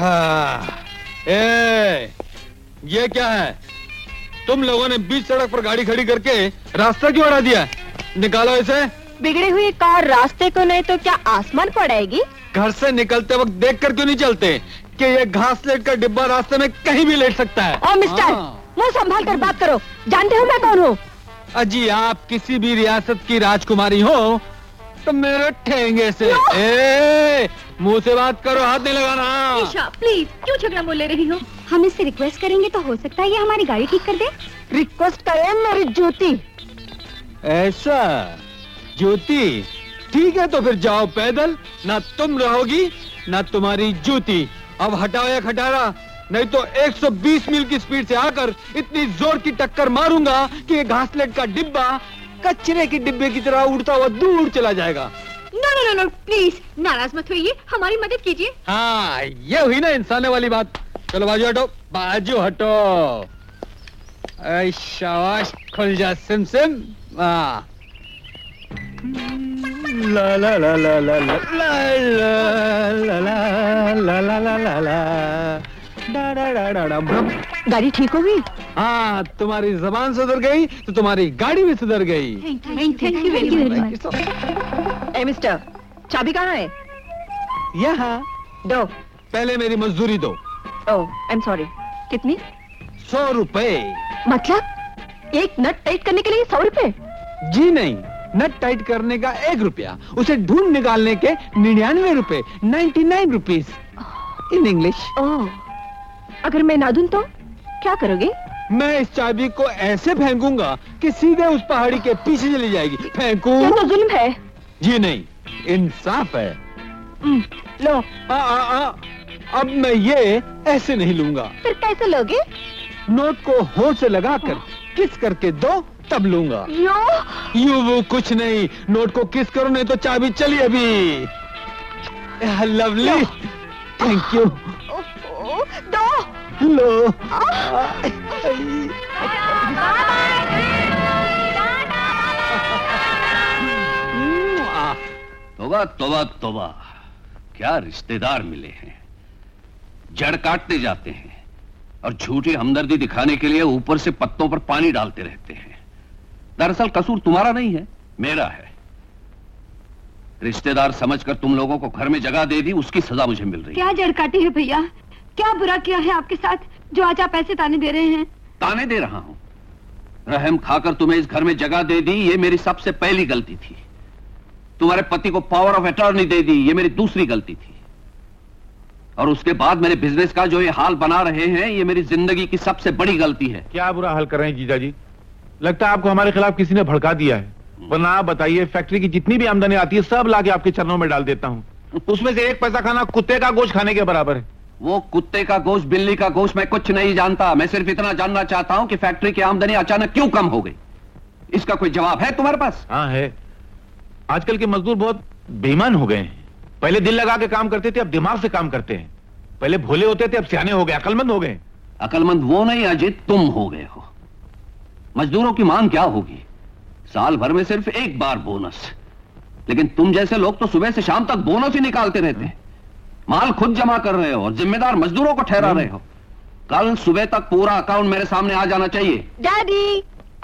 ये क्या है? तुम लोगों ने बीच सड़क पर गाड़ी खड़ी करके रास्ता क्यों अड़ा दिया? निकालो इसे। बिगड़ी हुई कार रास्ते को नहीं तो क्या आसमान को अड़ाएगी? घर से निकलते वक्त देखकर क्यों नहीं चलते कि ये घास लेट का डिब्बा रास्ते में कहीं भी लेट सकता है? ओ मिस्टर, मुंह संभाल कर बात करो। जानते हो मैं कौन हूँ? अजी आप किसी भी रियासत की राजकुमारी हो तो मेरे ठेंगे से। मुंह से बात करो, हाथ नहीं लगाना। ईशा प्लीज, क्यों झगड़ा बोल ले रही हो? हम इससे रिक्वेस्ट करेंगे तो हो सकता है ये हमारी गाड़ी ठीक कर दे। रिक्वेस्ट करें मेरी ज्योति। ऐसा? ज्योति ठीक है तो फिर जाओ पैदल, ना तुम रहोगी ना तुम्हारी जूती। अब हटाओ या खटारा, नहीं तो 120 मील की स्पीड से आकर इतनी जोर की टक्कर मारूंगा कि ये घासलेट का डिब्बा कचरे के डिब्बे की तरह उड़ता हुआ दूर चला जाएगा। No no no no please, नाराज मत होइए, हमारी मदद कीजिए। हाँ ये हुई ना इंसाने वाली बात। चलो बाजू हटो, बाजू हटो। शाबाश, खुल जा सिम सिम। ला ला ला ला ला ला ला ला ला ला। गाड़ी ठीक हो गई? हाँ, तुम्हारी जबान सुधर गई तो तुम्हारी गाड़ी भी सुधर गई। Thank you very much. ए मिस्टर, चाबी कहाँ है? यहाँ। दो। पहले मेरी मजदूरी दो। Oh, I am sorry. कितनी? 100 रुपए। मतलब एक नट टाइट करने के लिए 100 रुपए? जी नहीं, नट टाइट करने का 1 रुपया, उसे ढूंढ निकालने के 99 रुपए, 99 रुपीज इन इंग्लिश। ओह, अगर मैं ना दूं तो क्या करोगे? मैं इस चाबी को ऐसे फेंकूंगा कि सीधे उस पहाड़ी के पीछे चली जाएगी। फेंकू? ये तो जुल्म है। जी नहीं, इंसाफ है। लो। अब मैं ये ऐसे नहीं लूंगा। फिर कैसे लोगे? नोट को होठ से लगाकर किस करके दो तब लूंगा। यू वो कुछ नहीं, नोट को किस करो नहीं तो चाबी चली अभी। Lovely, thank you. दो। लो। तोबा तोबा तोबा, क्या रिश्तेदार मिले हैं। जड़ काटते जाते हैं और झूठी हमदर्दी दिखाने के लिए ऊपर से पत्तों पर पानी डालते रहते हैं। दरअसल कसूर तुम्हारा नहीं है, मेरा है। रिश्तेदार समझकर तुम लोगों को घर में जगह दे दी, उसकी सजा मुझे मिल रही है। क्या जड़ काटी है भैया? क्या बुरा किया है आपके साथ जो आज आप ऐसे ताने दे रहे हैं? ताने दे रहा हूं? रहम खाकर तुम्हें इस घर में जगह दे दी, ये मेरी सबसे पहली गलती थी। तुम्हारे पति को पावर ऑफ अटॉर्नी दे दी, ये मेरी दूसरी गलती थी। और उसके बाद मेरे बिजनेस का जो ये हाल बना रहे हैं, ये मेरी जिंदगी की सबसे बड़ी गलती है। क्या बुरा हाल कर रहे हैं जीजा जी? लगता है आपको हमारे खिलाफ किसी ने भड़का दिया है। वरना आप बताइए, फैक्ट्री की जितनी भी आमदनी आती है सब लाके आपके चरणों में डाल देता हूँ। उसमें से 1 पैसा खाना कुत्ते का गोश्त खाने के बराबर है। वो कुत्ते का गोश्त, बिल्ली का गोश्त मैं कुछ नहीं जानता। मैं सिर्फ इतना जानना चाहता हूं कि फैक्ट्री की आमदनी अचानक क्यों कम हो गई। इसका कोई जवाब है तुम्हारे पास? हाँ है। आजकल के मजदूर बहुत बेईमान हो गए हैं। पहले दिल लगा के काम करते थे, अब दिमाग से काम करते हैं। पहले भोले होते थे, अब सियाने हो गए, अकलमंद हो गए। अकलमंद वो नहीं अजित, तुम हो गए हो। मजदूरों की मांग क्या होगी? साल भर में सिर्फ 1 बार बोनस। लेकिन तुम जैसे लोग तो सुबह से शाम तक बोनस ही निकालते रहते हैं। माल खुद जमा कर रहे हो और जिम्मेदार मजदूरों को ठहरा रहे हो। कल सुबह तक पूरा अकाउंट मेरे सामने आ जाना चाहिए। डैडी।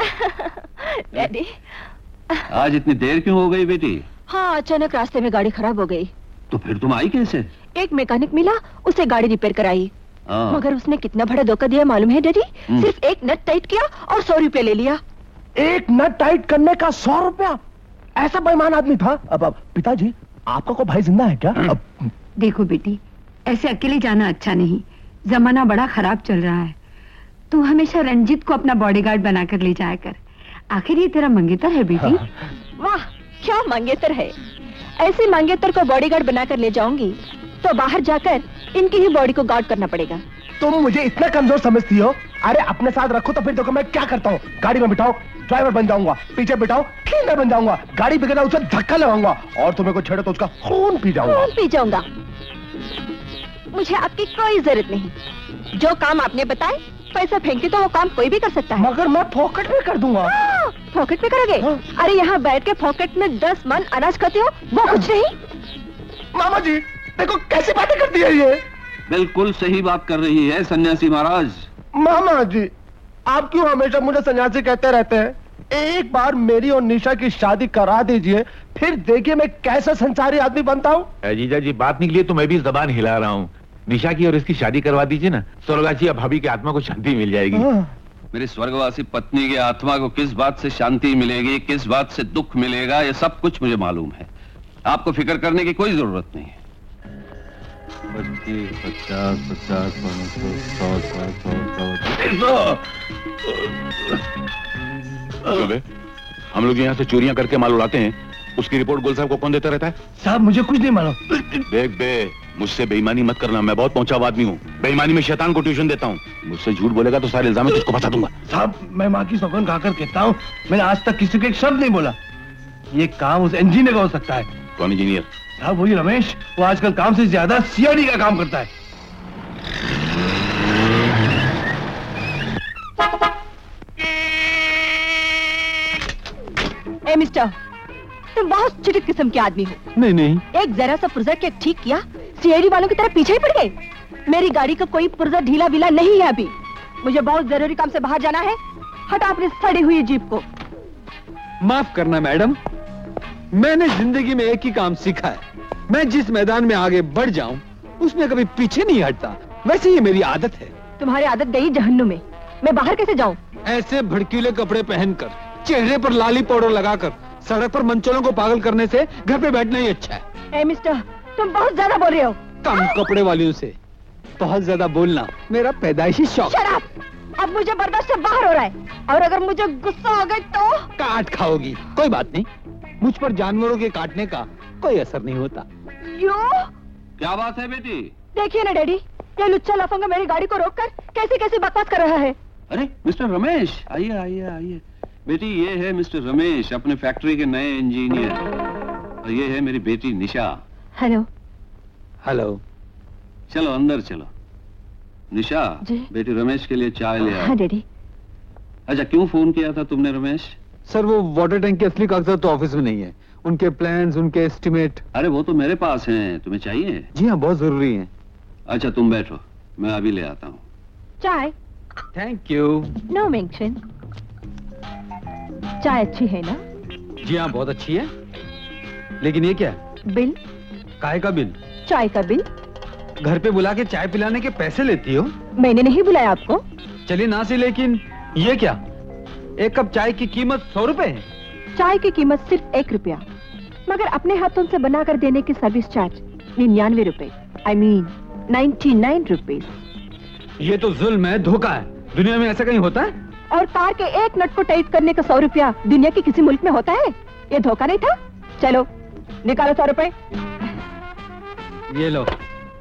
डैडी, आज इतनी देर क्यों हो गई बेटी? हाँ, अचानक रास्ते में गाड़ी खराब हो गई। तो फिर तुम आई कैसे? एक मैकेनिक मिला, उसे गाड़ी रिपेयर कराई। मगर उसने कितना बड़ा धोखा दिया मालूम है डैडी? सिर्फ एक नट टाइट किया और 100 रुपए ले लिया। एक नट टाइट करने का 100 रुपया? ऐसा बेईमान आदमी था। अब पिताजी, आपका कोई भाई जिंदा है क्या? देखो बेटी, ऐसे अकेले जाना अच्छा नहीं। जमाना बड़ा खराब चल रहा है। तू हमेशा रंजीत को अपना बॉडीगार्ड बनाकर ले जाया कर। आखिर ये तेरा मंगेतर है बेटी। वाह, क्या मंगेतर है। ऐसे मंगेतर को बॉडीगार्ड बनाकर ले जाऊंगी तो बाहर जाकर इनकी ही बॉडी को गार्ड करना पड़ेगा। तुम मुझे इतना कमजोर समझती हो? अरे अपने साथ रखो तो फिर देखो मैं क्या करता हूँ। गाड़ी में बिठाओ, ड्राइवर बन जाऊंगा। पीछे बिठाओ, क्लीनर बन जाऊंगा। गाड़ी बिगड़ा उसे धक्का लगाऊंगा और तुम्हें को छेड़ो तो उसका खून पी जाऊंगा। खून पी जाऊंगा? मुझे आपकी कोई जरूरत नहीं। जो काम आपने बताए, पैसा फेंके तो वो काम कोई भी कर सकता है। मगर मैं पॉकेट में कर दूंगा। पॉकेट में करोगे? अरे यहाँ बैठ के पॉकेट में 10 मन अनाज खाते हो, वो कुछ नहीं। मामा जी देखो कैसी बातें करती है ये। बिल्कुल सही बात कर रही है सन्यासी महाराज। मामा जी, आप क्यों हमेशा मुझे सन्यासी कहते रहते हैं? एक बार मेरी और निशा की शादी करा दीजिए, फिर देखिए मैं कैसा संसारी आदमी बनता हूँ। जीजा जी, बात निकली तो मैं भी जबान हिला रहा हूँ। निशा की और इसकी शादी करवा दीजिए ना, स्वर्गवासी अब भाभी की आत्मा को शांति मिल जाएगी। मेरी स्वर्गवासी पत्नी की आत्मा को किस बात से शांति मिलेगी, किस बात से दुख मिलेगा, ये सब कुछ मुझे मालूम है। आपको फिक्र करने की कोई जरूरत नहीं है। 25, 50, 50, 100, हम लोग यहाँ से चोरियां करके माल उड़ाते हैं, उसकी रिपोर्ट गोल साहब को कौन देता रहता है? साहब मुझे कुछ नहीं मालूम। देख बे, मुझसे बेईमानी मत करना, मैं बहुत पहुंचा आदमी हूँ। बेईमानी में शैतान को ट्यूशन देता हूँ। मुझसे झूठ बोलेगा तो सारे इल्जाम तुझको फंसा दूंगा। साहब मैं माँ की सौगंध खाकर कहता हूँ, मैंने आज तक किसी को एक शब्द नहीं बोला। ये काम उस इंजीनियर का हो सकता है। कौन इंजीनियर? साहब वही रमेश, वो आजकल काम से ज्यादा सीआईडी का काम करता है। ए मिस्टर, तुम बहुत चिटिक किस्म के आदमी हो। नहीं नहीं, एक जरा सा पुर्जा के ठीक किया, सीआईडी वालों की तरह पीछे ही पड़ गए। मेरी गाड़ी का कोई पुर्जा ढीला विला नहीं है अभी। मुझे बहुत जरूरी काम से बाहर जाना है। हटा अपनी सड़ी हुई जीप को। माफ करना मैडम, मैंने जिंदगी में एक ही काम सीखा है, मैं जिस मैदान में आगे बढ़ जाऊं उसमें कभी पीछे नहीं हटता। वैसे ये मेरी आदत है। तुम्हारी आदत गई जहन्नुम में। मैं बाहर कैसे जाऊं? ऐसे भड़कीले कपड़े पहनकर, चेहरे पर लाली पाउडर लगाकर सड़क पर मंचलों को पागल करने से घर पे बैठना ही अच्छा है। ए मिस्टर, तुम बहुत ज्यादा बोल रहे हो। कम कपड़े वालियों से बहुत ज्यादा बोलना मेरा पैदाइशी शौक। Shut up! अब मुझे बर्दाश्त से बाहर हो रहा है, और अगर मुझे गुस्सा हो गई तो काट खाओगी। कोई बात नहीं, मुझ पर जानवरों के काटने का कोई असर नहीं होता। क्यों? क्या बात है बेटी? देखिए ना डैडी, ये लुच्चा लफंगा मेरी गाड़ी को रोककर कैसे कैसे बकवास कर रहा है। अरे मिस्टर रमेश, आइए आइए आइए। बेटी ये है मिस्टर रमेश, अपने फैक्ट्री के नए इंजीनियर, और ये है मेरी बेटी निशा। हेलो। हेलो। चलो अंदर चलो। निशा, बेटी रमेश के लिए चाय ले आओ। हाँ डैडी। अच्छा, क्यों फोन किया था तुमने रमेश? सर वो वाटर टैंक के असली कागजात तो ऑफिस में नहीं है, उनके प्लान्स, उनके एस्टिमेट। अरे वो तो मेरे पास हैं, तुम्हें चाहिए? जी हाँ, बहुत जरूरी है। अच्छा तुम बैठो, मैं अभी ले आता हूँ। चाय? Thank you. No mention. चाय अच्छी है ना? जी हाँ, बहुत अच्छी है। लेकिन ये क्या? बिल। काहे का बिल? चाय का बिल। घर पे बुला के चाय पिलाने के पैसे लेती हो? मैंने नहीं बुलाया आपको। चलिए ना सी, लेकिन ये क्या? एक कप चाय की कीमत 100 रुपए है। चाय की कीमत सिर्फ 1 रुपया, मगर अपने हाथों से बनाकर देने की सर्विस चार्ज 99 रुपए। I mean 99 rupees. ये तो जुल्म है, धोखा है। दुनिया में ऐसा कहीं होता है? और कार के एक नट को टाइट करने का 100 रुपया दुनिया के किसी मुल्क में होता है? ये धोखा नहीं था? चलो निकालो 100 रुपए। ये लो।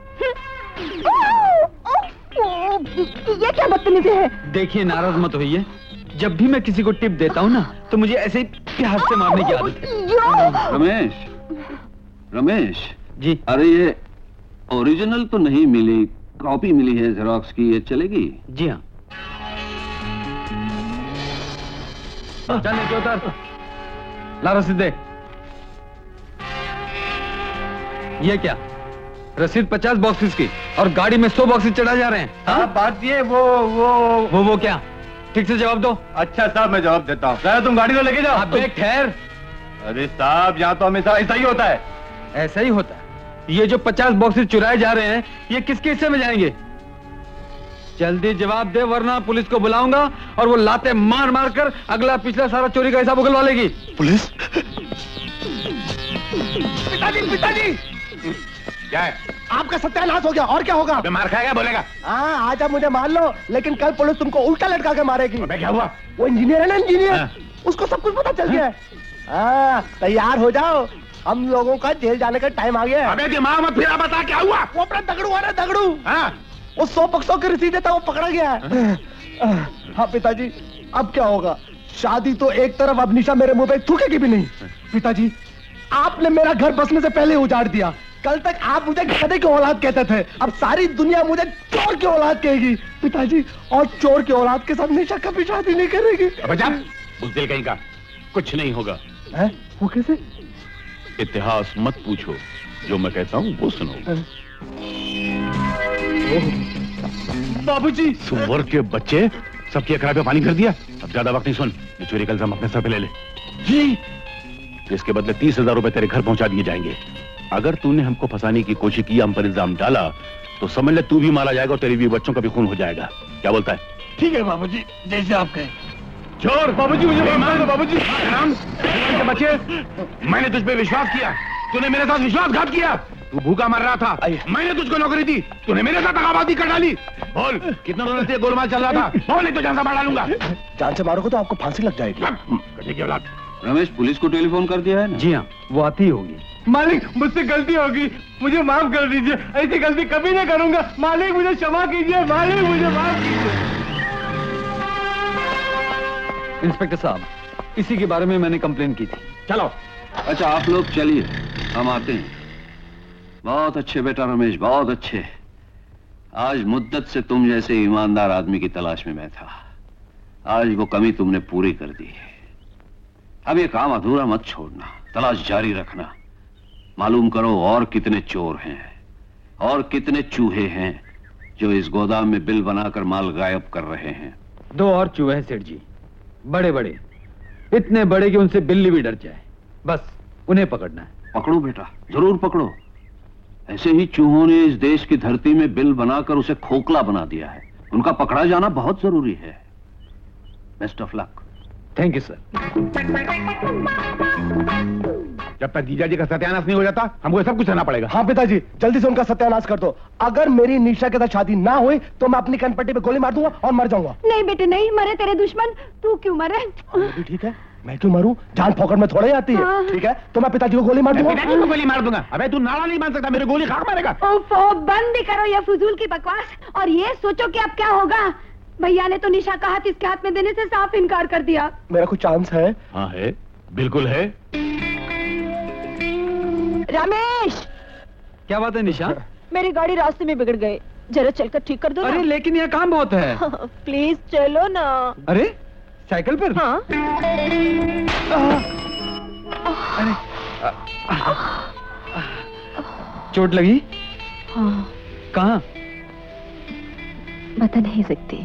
ये क्या बदतमीजी है? देखिए, नाराज मत होइए। जब भी मैं किसी को टिप देता हूँ ना, तो मुझे ऐसे ही प्यार से मारने की आदत है। रमेश, रमेश जी। अरे ये ओरिजिनल तो नहीं मिली, कॉपी मिली है जेरोक्स की, ये चलेगी? जी हाँ। चल नीचे उतर। ला रसीद दे। ये क्या? रसीद 50 बॉक्सेस की, और गाड़ी में 100 बॉक्सेस चढ़ा जा रहे हैं। हाँ, बात ये वो क्या? ठीक से जवाब दो। अच्छा साहब, मैं जवाब देता हूँ। तुम गाड़ी को लेके जाओ। अबे ठहर। अरे साहब, यहाँ तो हमेशा ऐसा ही होता है। ऐसा ही होता है? ये जो 50 बॉक्सेस चुराए जा रहे हैं, ये किसके हिस्से में जाएंगे? जल्दी जवाब दे, वरना पुलिस को बुलाऊंगा और वो लाते मार मार कर अगला पिछला सारा चोरी का हिसाब उगलवा लेगी। पुलिस? पिताजी! क्या है? आपका सत्यानाश हो गया, और क्या होगा? मार खाएगा, बोलेगा? हाँ, आज आप मुझे मार लो, लेकिन कल पुलिस तुमको उल्टा लटका के मारेगी। क्या हुआ? वो इंजीनियर है ना, इंजीनियर, हाँ। उसको सब कुछ पता चल गया है। हाँ, तैयार हो जाओ, हम लोगों का जेल जाने का टाइम आ गया है। अबे दिमाग मत फिरा, बता क्या हुआ? वो अपना दगड़ू आ रहा है, दगड़ू। हाँ? वो 100 बक्सों की रसीद देता, वो पकड़ा गया है। हाँ पिताजी, अब क्या होगा? शादी तो एक तरफ, अब निशा मेरे मुंह पे थूकेगी भी नहीं। पिताजी, आपने मेरा घर बसने से पहले उजाड़ दिया। कल तक आप मुझे गधे की औलाद कहते थे, अब सारी दुनिया मुझे चोर की औलाद कहेगी। पिताजी, और चोर की औलाद के साथ निशा कभी शादी नहीं करेगी। अब जा, बुज़दिल कहीं का। कुछ नहीं होगा। है? वो कैसे? इतिहास मत पूछो, जो मैं कहता हूँ वो सुनो। बाबूजी। सुअर के बच्चे, सबकी किराए पे पानी कर दिया। अब ज्यादा वक्त नहीं सुन, ये चोरी का इल्जाम अपने सर पे ले ले। जी। इसके बदले 30,000 रुपए तेरे घर पहुंचा दिए जाएंगे। अगर तूने हमको फंसाने की कोशिश की, हम पर इल्जाम डाला, तो समझ ले तू भी मारा जाएगा और तेरे भी बच्चों का भी खून हो जाएगा। क्या बोलता है? ठीक है बाबूजी, जैसे आप कहें। चोर बाबूजी, मुझे मार दो बाबूजी। के बच्चे, मैंने तुझ पे विश्वास किया, तूने मेरे साथ विश्वासघात किया। तू भूखा मर रहा था, मैंने तुझको नौकरी दी, तूने मेरे साथ दगाबाजी कर डाली। बोल, कितना दिनों से गोलमाल चल रहा था? बोल, नहीं तो जान से मार डालूंगा। जान से मारोगे तो आपको फांसी लग जाएगी। रमेश, पुलिस को टेलीफोन कर दिया है ना? जी हाँ, वो आती होगी। मालिक, मुझसे गलती होगी, मुझे माफ कर दीजिए। ऐसी गलती कभी नहीं करूंगा। मालिक, मुझे क्षमा कीजिए। मालिक, मुझे माफ कीजिए। इंस्पेक्टर साहब, इसी के बारे में मैंने कंप्लेन की थी। चलो। अच्छा, आप लोग चलिए, हम आते हैं। बहुत अच्छे बेटा रमेश, बहुत अच्छे। आज मुद्दत से तुम जैसे ईमानदार आदमी की तलाश में मैं था। आज वो कमी तुमने पूरी कर दी है। अब ये काम अधूरा मत छोड़ना, तलाश जारी रखना। मालूम करो और कितने चोर हैं और कितने चूहे हैं जो इस गोदाम में बिल बनाकर माल गायब कर रहे हैं। 2 और चूहे हैं सेठ जी, बड़े बड़े, इतने बड़े कि उनसे बिल्ली भी डर जाए। बस उन्हें पकड़ना है। पकड़ो बेटा, जरूर पकड़ो। ऐसे ही चूहों ने इस देश की धरती में बिल बनाकर उसे खोखला बना दिया है। उनका पकड़ा जाना बहुत जरूरी है। Best of luck. Thank you sir. जब तक जीजा जी का सत्यानाश नहीं हो जाता, हमको सब कुछ करना पड़ेगा। हाँ पिताजी, जल्दी से उनका सत्यानाश कर दो। अगर मेरी निशा के साथ शादी ना हुई तो मैं अपनी कनपट्टी पे गोली मार दूंगा और मर जाऊंगा। नहीं बेटे नहीं, मरे तेरे दुश्मन, तू क्यों मरे? ठीक है, मैं क्यों मरूं? जान फोकट में थोड़ा ही आती है। ठीक है, तो मैं पिताजी को गोली मार दूंगा। पिताजी को गोली मार दूंगा? अबे तू नारा नहीं मान सकता, मेरे गोली खाक मारेगा। ओफो, बंद करो ये फजूल की बकवास और ये सोचो कि अब क्या होगा। भैया ने तो निशा का हाथ इसके हाथ में देने से साफ इनकार कर दिया। मेरा कुछ चांस है? हाँ है, बिल्कुल है। रमेश, क्या बात है निशा? मेरी गाड़ी रास्ते में बिगड़ गई, जरा चलकर ठीक कर दो ना। अरे लेकिन यहाँ काम बहुत है। प्लीज चलो ना। अरे साइकिल पर? हाँ। अरे चोट लगी? हाँ। कहाँ? बता नहीं सकती।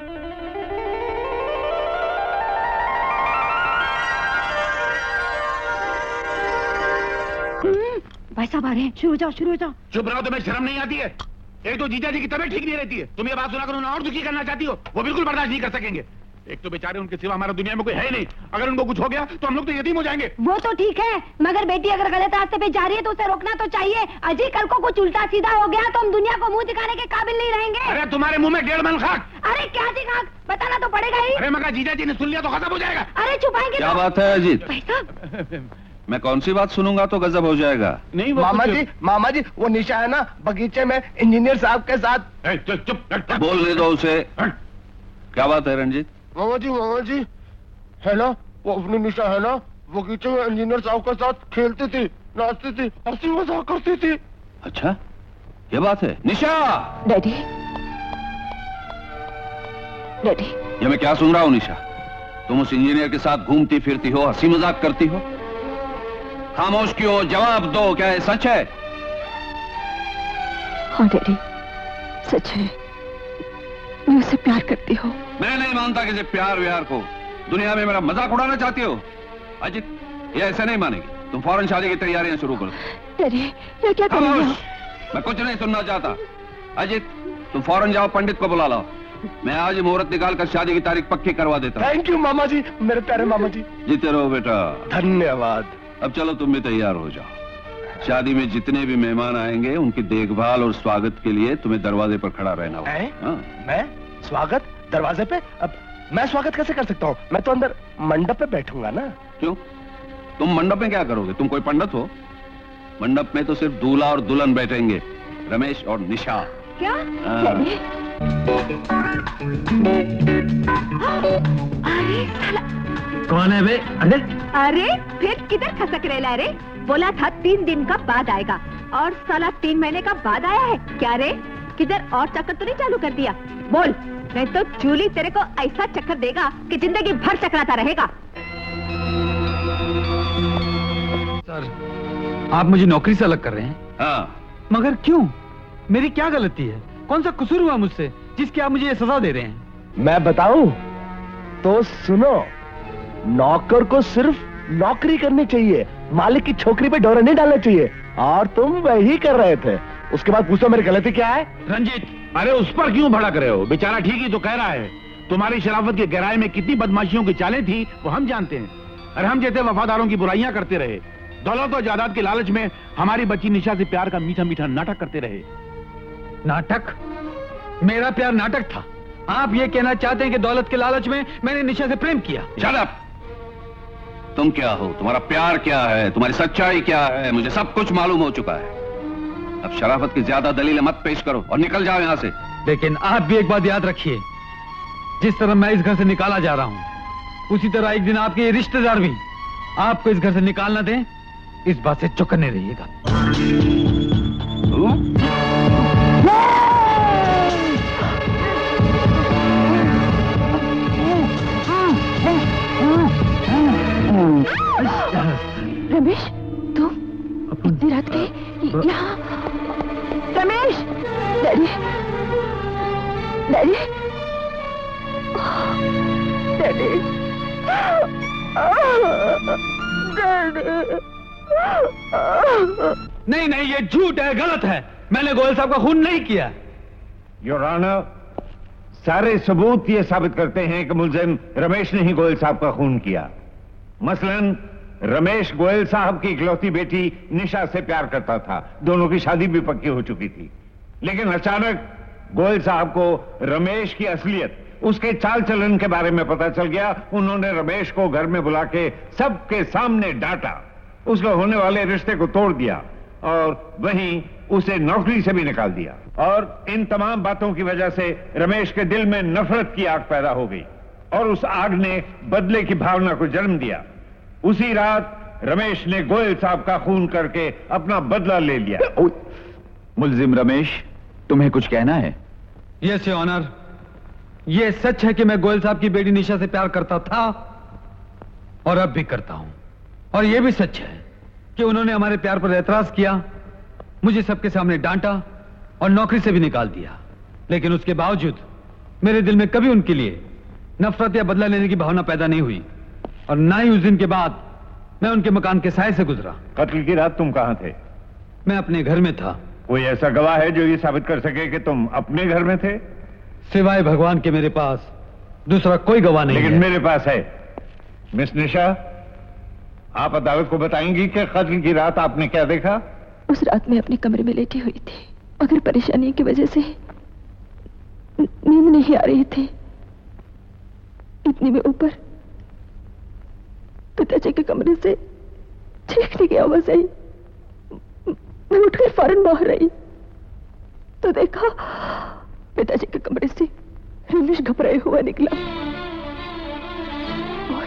भाई साहब आ रहे हैं, शुरू हो जाओ, शुरू हो जाओ। चुप रहो, तुम्हें शर्म नहीं आती है? एक तो जीजा जी की तबीयत ठीक नहीं रहती है, तुम ये बात सुनाकर उन्हें और दुखी करना चाहती हो। वो बिल्कुल बर्दाश्त नहीं कर सकेंगे। एक तो बेचारे, उनके सिवा हमारा दुनिया में कोई है नहीं। अगर उनको कुछ हो गया तो हम लोग तो यतीम हो जाएंगे। वो तो ठीक है, मगर बेटी अगर गलत रास्ते पे जा रही है तो उसे रोकना तो चाहिए। अजी कल को कुछ उल्टा सीधा हो गया तो हम दुनिया को मुंह दिखाने के काबिल नहीं रहेंगे। अरे तुम्हारे मुंह में 1.5 मन खाक। अरे क्या जी खाक, बताना तो पड़ेगा ही। अरे मगर जीजा जी ने सुन लिया तो खत्म हो जाएगा। अरे छुपाएंगे क्या तो। बात है अजीत? भाई साहब, मैं कौन सी बात सुनूंगा तो गजब हो जाएगा। नहीं मामा जी, वो निशा है ना बगीचे में इंजीनियर साहब के साथ। चुप। बोलने दो उसे। क्या बात है रंजीत? मामा जी है ना, वो अपनी निशा है ना, बगीचे में इंजीनियर साहब के साथ खेलती थी, नाचती थी, हंसी मजाक करती थी। अच्छा, ये बात है। निशा! डैडी, डैडी, ये मैं क्या सुन रहा हूँ निशा? तुम उस इंजीनियर के साथ घूमती फिरती हो, हंसी मजाक करती हो? खामोश क्यों? जवाब दो, क्या ये सच है? हाँ डैडी, सच है। मैं उसे प्यार करती हूँ। मैं नहीं मानता किसी प्यार व्यार को। दुनिया में मेरा मजाक उड़ाना चाहती हो? अजित, ये ऐसे नहीं मानेगी। तुम फौरन शादी की तैयारियां शुरू करो। डैडी, ये क्या कर रहे हो? मैं कुछ नहीं सुनना चाहता। अजित, तुम फौरन जाओ, पंडित को बुला लाओ। मैं आज मुहूर्त निकाल कर शादी की तारीख पक्की करवा देता हूँ। थैंक यू मामा जी, मेरे प्यारे मामा जी। जीते रहो बेटा। धन्यवाद। अब चलो तुम भी तैयार हो जाओ। शादी में जितने भी मेहमान आएंगे उनकी देखभाल और स्वागत के लिए तुम्हें दरवाजे पर खड़ा रहना होगा। हाँ? मैं स्वागत दरवाजे पे? अब मैं स्वागत कैसे कर सकता हूँ? मैं तो अंदर मंडप पे बैठूंगा ना। क्यों? तुम मंडप में क्या करोगे? तुम कोई पंडित हो? मंडप में तो सिर्फ दूल्हा और दुल्हन बैठेंगे, रमेश और निशा। क्या? अरे साला, कौन है बे? अरे फिर किधर खसक रहे रे? बोला था 3 दिन का बाद आएगा और साला 3 महीने का बाद आया है। क्या रे, किधर और चक्कर तो नहीं चालू कर दिया? बोल, नहीं तो चूली तेरे को ऐसा चक्कर देगा कि जिंदगी भर चकराता रहेगा। सर, आप मुझे नौकरी से अलग कर रहे हैं? हाँ। मगर क्यों? मेरी क्या गलती है? कौन सा कसूर हुआ मुझसे जिसकी आप मुझे ये सजा दे रहे हैं? मैं बताऊं तो सुनो, नौकर को सिर्फ नौकरी करनी चाहिए, मालिक की छोकरी पे डोरा नहीं डालना चाहिए, और तुम वही कर रहे थे। उसके बाद पूछो मेरी गलती क्या है? रंजीत, अरे उस पर क्यों भड़क रहे हो? बेचारा ठीक ही तो कह रहा है। तुम्हारी शराफत की गहराई में कितनी बदमाशियों की चालें थी वो हम जानते हैं। अरे हम जैसे वफादारों की बुराइयां करते रहे, दौलत और जायदाद के लालच में हमारी बच्ची निशा से प्यार का मीठा मीठा नाटक करते रहे। नाटक? मेरा प्यार नाटक था? आप ये कहना चाहते हैं कि दौलत के लालच में मैंने निशा से प्रेम किया? Shut up! तुम क्या हो, तुम्हारा प्यार क्या है, तुम्हारी सच्चाई क्या है, मुझे सब कुछ मालूम हो चुका है। अब शराफत की ज्यादा दलीलें मत पेश करो और निकल जाओ यहां से। लेकिन आप भी एक बात याद रखिए, जिस तरह मैं इस घर से निकाला जा रहा हूं, उसी तरह एक दिन आपके रिश्तेदार भी आपको इस घर से निकालना दें, इस बात से चौकन्ने रहिएगा। रमेश, तुम इतनी रात के यहाँ? रमेश! डैडी! डैडी! डैडी! नहीं नहीं, ये झूठ है, गलत है। मैंने गोयल साहब का खून नहीं किया। योर ऑनर, सारे सबूत ये साबित करते हैं कि मुलजिम रमेश ने ही गोयल साहब का खून किया। मसलन रमेश गोयल साहब की इकलौती बेटी निशा से प्यार करता था, दोनों की शादी भी पक्की हो चुकी थी। लेकिन अचानक गोयल साहब को रमेश की असलियत, उसके चाल चलन के बारे में पता चल गया। उन्होंने रमेश को घर में बुला के सबके सामने डांटा, उसके होने वाले रिश्ते को तोड़ दिया और वहीं उसे नौकरी से भी निकाल दिया। और इन तमाम बातों की वजह से रमेश के दिल में नफरत की आग पैदा हो गई और उस आग ने बदले की भावना को जन्म दिया। उसी रात रमेश ने गोयल साहब का खून करके अपना बदला ले लिया। मुलजिम रमेश, तुम्हें कुछ कहना है? यस योर ऑनर, यह सच है कि मैं गोयल साहब की बेटी निशा से प्यार करता था और अब भी करता हूं। और यह भी सच है कि उन्होंने हमारे प्यार पर एतराज किया, मुझे सबके सामने डांटा और नौकरी से भी निकाल दिया। लेकिन उसके बावजूद मेरे दिल में कभी उनके लिए नफरत या बदला लेने की भावना पैदा नहीं हुई, और ना ही उस दिन के बाद मैं उनके मकान के साए से गुजरा। कत्ल की रात तुम कहां थे? मैं अपने घर में था। कोई ऐसा गवाह है जो ये साबित कर सके कि तुम अपने घर में थे? सिवाय भगवान के मेरे पास दूसरा कोई गवाह नहीं। लेकिन मेरे पास है। मिस निशा, आप अदालत को बताएंगी कि कत्ल की रात आपने क्या देखा? उस रात में अपने कमरे में लेटी हुई थी, मगर परेशानी की वजह से नींद नहीं आ रही थी। इतनी में ऊपर पिताजी के कमरे से चीखने की आवाज आई। मैं उठकर फौरन बाहर आई तो देखा पिताजी के कमरे से रमेश घबराए हुआ निकला और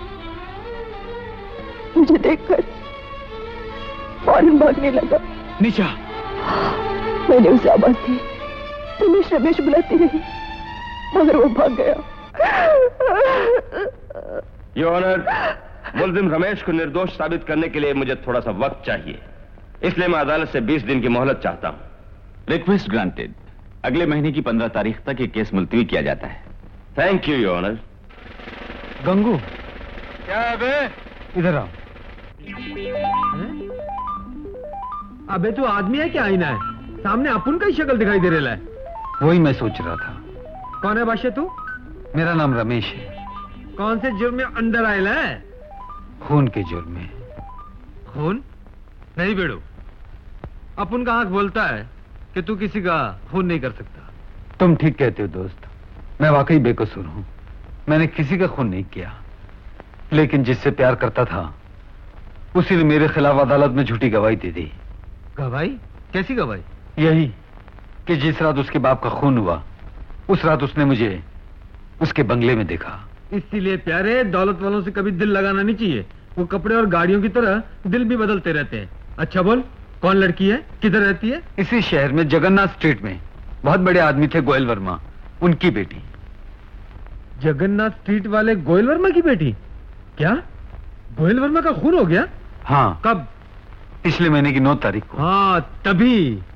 मुझे देखकर फौरन भागने लगा। निशा! मैंने उसे आवाज दी, रमेश रमेश बुलाती रही, मगर वो भाग गया। योर ऑनर, मुलजिम रमेश को निर्दोष साबित करने के लिए मुझे थोड़ा सा वक्त चाहिए, इसलिए मैं अदालत से 20 दिन की मोहलत चाहता हूं। Request granted. अगले महीने की 15 तारीख तक ये केस मुलतवी किया जाता है। Thank you your honour. Gangu, क्या है बे? इधर आओ। अबे तू आदमी है क्या आईना है? सामने अपुन का ही शक्ल दिखाई दे रहा है। वही मैं सोच रहा था। कौन है बादशाह तू? मेरा नाम रमेश है। कौन से जुर्म में अंदर आयल है? खून के जुर्म में। खून? नहीं बेड़ो, अपुन का हक बोलता है कि तू किसी का खून नहीं कर सकता। तुम ठीक कहते हो दोस्त, मैं वाकई बेकसूर हूं। मैंने किसी का खून नहीं किया, लेकिन जिससे प्यार करता था उसी ने मेरे खिलाफ अदालत में झूठी गवाही दे दी। गवाही? कैसी गवाही? यही कि जिस रात उसके बाप का खून हुआ, उस रात उसने मुझे उसके बंगले में देखा। इसीलिए प्यारे, दौलत वालों से कभी दिल लगाना नहीं चाहिए। वो कपड़े और गाड़ियों की तरह दिल भी बदलते रहते हैं। अच्छा बोल, कौन लड़की है, किधर रहती है? इसी शहर में जगन्नाथ स्ट्रीट में बहुत बड़े आदमी थे गोयल वर्मा, उनकी बेटी। जगन्नाथ स्ट्रीट वाले गोयल वर्मा की बेटी? क्या गोयल वर्मा का खून हो गया? हाँ। कब? पिछले महीने की 9 तारीख को। हाँ, तभी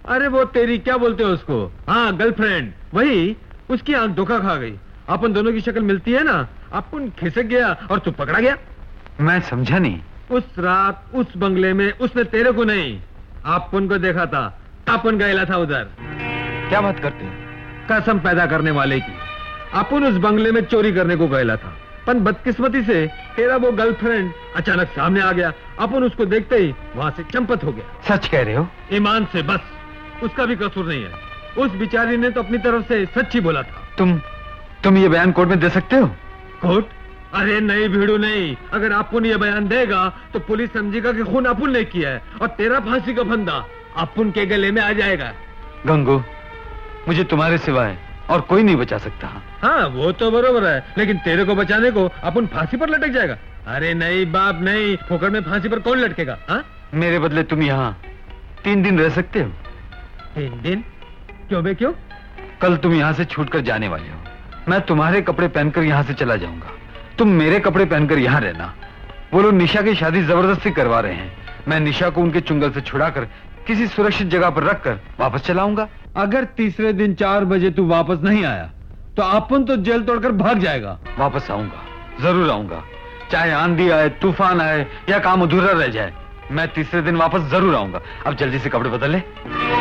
अरे वो तेरी क्या बोलते हो उसको, हाँ गर्लफ्रेंड, वही उसकी आंख धोखा खा गई। अपन दोनों की शक्ल मिलती है ना, अपन खिसक गया और तू पकड़ा गया। मैं समझा नहीं। उस रात उस बंगले में उसने तेरे को नहीं अपन को देखा था, अपन गया था उधर। क्या बात करते हैं? कसम पैदा करने वाले की। अपन उस बंगले में चोरी करने को गया था, पर बदकिस्मती से तेरा वो गर्लफ्रेंड अचानक सामने आ गया। अपन उसको देखते ही वहां से चंपत हो गया। सच कह रहे हो? ईमान से, बस उसका भी कसूर नहीं है। उस बिचारी ने तो अपनी तरफ से सच ही बोला था। तुम ये बयान कोर्ट में दे सकते हो? कोर्ट? अरे नहीं भिड़ू नहीं, अगर अपुन ये बयान देगा तो पुलिस समझेगा कि खून अपुन ने किया है और तेरा फांसी का फंदा अपुन के गले में आ जाएगा। गंगू, मुझे तुम्हारे सिवाय और कोई नहीं बचा सकता। हाँ वो तो बरोबर है, लेकिन तेरे को बचाने को अपुन फांसी पर लटक जाएगा। अरे नहीं बाप नहीं, फोकट में फांसी पर कौन लटकेगा? हाँ मेरे बदले तुम यहाँ 3 दिन रह सकते हो। 3 दिन? क्यों बे क्यों? कल तुम यहाँ से छूटकर जाने वाले हो। मैं तुम्हारे कपड़े पहनकर यहाँ से चला जाऊंगा, तुम मेरे कपड़े पहनकर यहाँ रहना। वो लोग निशा की शादी जबरदस्ती करवा रहे हैं। मैं निशा को उनके चुंगल से छुड़ाकर किसी सुरक्षित जगह पर रखकर वापस चलाऊंगा। अगर तीसरे दिन 4 बजे तू वापस नहीं आया तो अपन तो जेल तोड़कर भाग जाएगा। वापस आऊंगा, जरूर आऊंगा, चाहे आंधी आए, तूफान आए या काम अधूरा रह जाए, मैं तीसरे दिन वापस जरूर आऊंगा। अब जल्दी से कपड़े बदल ले।